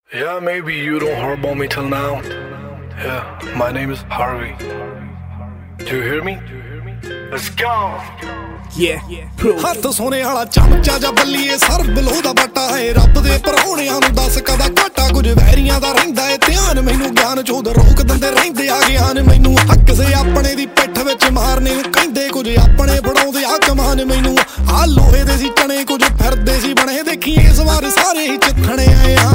Yeah, maybe you don't heard about me till now. Yeah, my name is Harvey. Do you hear me? Let's go! ਹੱਥ ਸੋਨੇ ਵਾਲਾ ਚਮਚਾ ਜਾਂ ਬੱਲੀਏ sir ਬਲੋ ਦਾ ਬਾਟਾ ਹੈ ਰੱਬ ਦੇ ਪਰੌਣਿਆਂ ਨੂੰ ਦੱਸ ਕਦਾ ਘਾਟਾ ਕੁਝ ਵੈਰੀਆਂ ਦਾ ਰਹਿੰਦਾ ਏ ਧਿਆਨ ਮੈਨੂੰ ਗਿਆਨ ਚੋਦ ਰੋਕ ਦਿੰਦੇ ਰਹਿੰਦੇ ਆ ਗਿਆਨ ਮੈਨੂੰ ਹੱਕ ਸੇ ਆਪਣੇ ਦੀ ਪਿੱਠ ਵਿੱਚ ਮਾਰਨੇ ਨੂੰ ਕਹਿੰਦੇ ਕੁਝ ਆਪਣੇ ਫੜਾਉਂਦੇ ਆ ਕਮਾਨ ਮੈਨੂੰ ਆ ਲੋਹੇ ਦੇ ਸੀ ਚਣੇ ਕੁਝ ਫਿਰਦੇ ਸੀ ਬਣੇ ਦੇਖੀ ਇਸ ਵਾਰ ਸਾਰੇ ਹੀ ਚਿੱਥਣੇ ਆਏ ਆ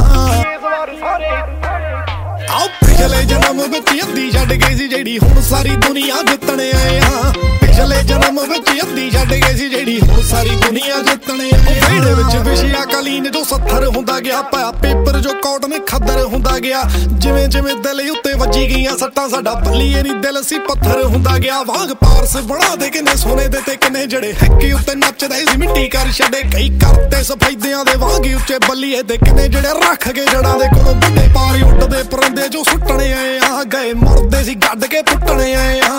ਆਓ ਪਿਛਲੇ ਜਨਮ ਵਿੱਚ ਅੱਧੀ ਛੱਡ ਗਈ ਸੀ ਜਿਹੜੀ ਹੁਣ ਸਾਰੀ ਦੁਨੀਆ ਜਿੱਤਣੇ ਆਏ ਆ ਪਿਛਲੇ ਜਨਮ ਵਿੱਚ ਅੱਧੀ ਛੱਡ ਗਈ ਸੀ ਜਿਹੜੀ ਹੁਣ ਸਾਰੀ ਦੁਨੀਆ ਜਿੱਤਣੇ ਆਏ ਆ ਵਿਹੜੇ ਵਿੱਚ ਵਿਛਿਆ ਕਾਲੀਨ ਜੋ 70 ਹੁੰਦਾ ਗਿਆ ਪਿਆ ਪੇਪਰ ਜੋ ਕਾਟਨ ਖੱਦਰ ਹੁੰਦਾ ਗਿਆ ਜਿਵੇਂ ਜਿਵੇਂ ਦਿਲ ਉੱਤੇ ਵੱਜੀ ਗਈਆਂ ਸੱਟਾਂ ਸਾਡਾ ਬੱਲੀਏ ਨਹੀਂ ਦਿਲ ਸੀ ਪੱਥਰ ਹੁੰਦਾ ਗਿਆ ਵਾਂਗ ਪਾਰਸ ਬਣਾ ਦੇ ਕਿੰਨੇ ਸੋਨੇ ਦੇ ਤੇ ਕਿੰਨੇ ਜਿਹੜੇ ਹੈਕੇ ਉੱਤੇ ਨੱਚਦੇ ਸੀ ਮਿੱਟੀ ਕਰ ਛੱਡੇ ਕਈ ਕਰਤੇ ਸਫੈਦਿਆਂ ਦੇ ਵਾਂਗ ਉੱਚੇ ਬੱਲੀਏ ਦੇ ਕਿੰਨੇ ਜਿਹੜੇ ਰੱਖ ਕੇ ਜੜਾਂ ਦੇ ਕੋਲੋਂ ਵੱਡੇ ਪਾਰੀ ਉੱਡਦੇ ਪਰੰਦੇ ਜੋ ਸੁੱਟਣੇ ਆਏ ਆ ਗਏ ਮਰਦੇ ਸੀ ਗੱਡ ਕੇ ਪੁੱਟਣੇ ਆਏ ਆ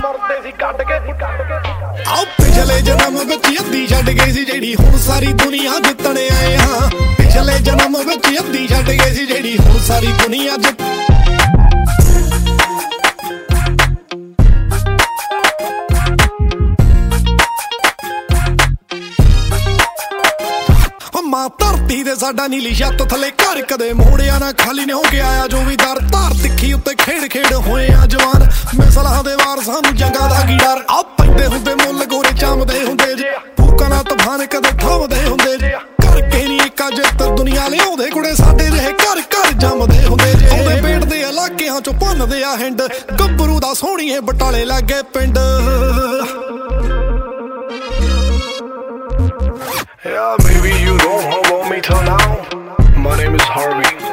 ਆਓ ਪਿਛਲੇ ਜਨਮ ਵਿੱਚ ਅੱਧੀ ਛੱਡ ਗਈ ਸੀ ਜਿਹੜੀ ਹੁਣ ਸਾਰੀ ਦੁਨੀਆ ਜਿੱਤਣੇ ਆਏ ਆ ਪਿਛਲੇ ਜਨਮ ਵਿੱਚ ਅੱਧੀ ਛੱਡ ਗਈ ਸੀ ਜਿਹੜੀ ਹੁਣ ਸਾਰੀ ਦੁਨੀਆ ਮਾਂ ਧਰਤੀ ਦੇ ਸਾਡਾ ਨੀਲੀ ਛੱਤ ਥੱਲੇ ਘਰ ਕਦੇ ਮੋੜਿਆ ਨਾ ਖਾਲੀ ਨੇ ਹੋ ਕੇ ਆਇਆ ਜੋ ਵੀ ਦਰ ਧਾਰ ਤਿੱਖੀ ਉੱਤੇ ਖੇਡ ਖੇਡ ਹੋਏ ਆ ਜਵਾਨ ਮਿਸਲਾਂ ਦੇ ਵਾਰਸਾਂ ਨੂੰ ਜੰਗਾਂ ਦਾ ਕੀ ਡਰ ਆ ਪੈਂਦੇ ਹੁੰਦੇ ਮੁੱਲ ਗੋਰੇ ਚਮਦੇ ਹੁੰਦੇ ਜੇ ਫੂਕਾਂ ਨਾਲ ਤੂਫਾਨ ਕਦੇ ਥੰਮਦੇ ਹੁੰਦੇ ਜੇ ਕਰਕੇ ਨਹੀਂ ਇੱਕ ਜਿੱਤ ਦੁਨੀਆ ਲਿਆਉਂਦੇ ਕੁੜੇ ਸਾਡੇ ਜਿਹੇ ਘਰ ਘਰ ਜੰਮਦੇ ਹੁੰਦੇ ਜੇ ਉਹਦੇ ਪੇਟ ਦੇ ਇਲਾਕਿਆਂ ਚੋਂ ਭੰਨਦੇ ਆ ਹਿੰਡ ਗੱਭਰੂ ਦਾ ਸੋਹਣੀਏ ਬਟਾਲੇ ਲੱਗੇ ਪਿੰਡ Yeah, maybe you don't know about me till now. My name is Harvey.